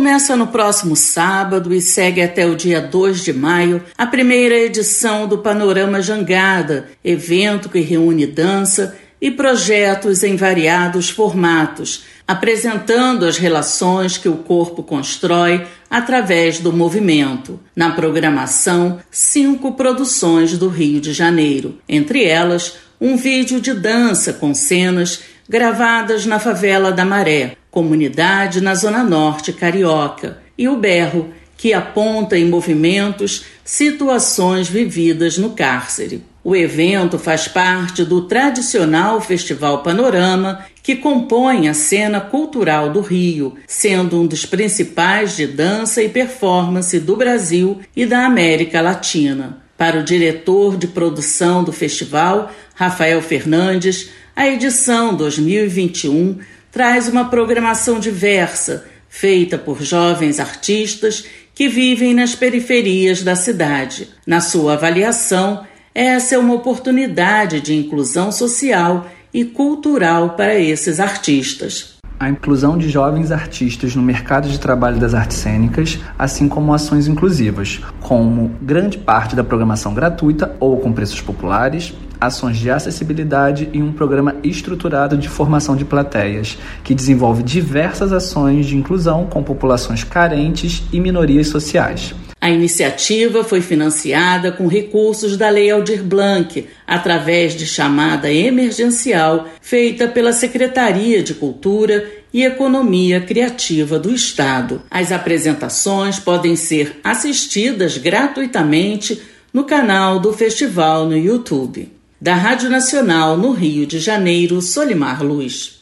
Começa no próximo sábado e segue até o dia 2 de maio a primeira edição do Panorama Jangada, evento que reúne dança e projetos em variados formatos, apresentando as relações que o corpo constrói através do movimento. Na programação, 5 produções do Rio de Janeiro, entre elas um vídeo de dança com cenas gravadas na favela da Maré, comunidade na Zona Norte carioca, e o berro, que aponta em movimentos situações vividas no cárcere. O evento faz parte do tradicional Festival Panorama, que compõe a cena cultural do Rio, sendo um dos principais de dança e performance do Brasil e da América Latina. Para o diretor de produção do festival, Rafael Fernandes, a edição 2021 traz uma programação diversa, feita por jovens artistas que vivem nas periferias da cidade. Na sua avaliação, essa é uma oportunidade de inclusão social e cultural para esses artistas. A inclusão de jovens artistas no mercado de trabalho das artes cênicas, assim como ações inclusivas, como grande parte da programação gratuita ou com preços populares, ações de acessibilidade e um programa estruturado de formação de plateias, que desenvolve diversas ações de inclusão com populações carentes e minorias sociais. A iniciativa foi financiada com recursos da Lei Aldir Blanc, através de chamada emergencial feita pela Secretaria de Cultura e Economia Criativa do Estado. As apresentações podem ser assistidas gratuitamente no canal do festival no YouTube. Da Rádio Nacional no Rio de Janeiro, Solimar Luz.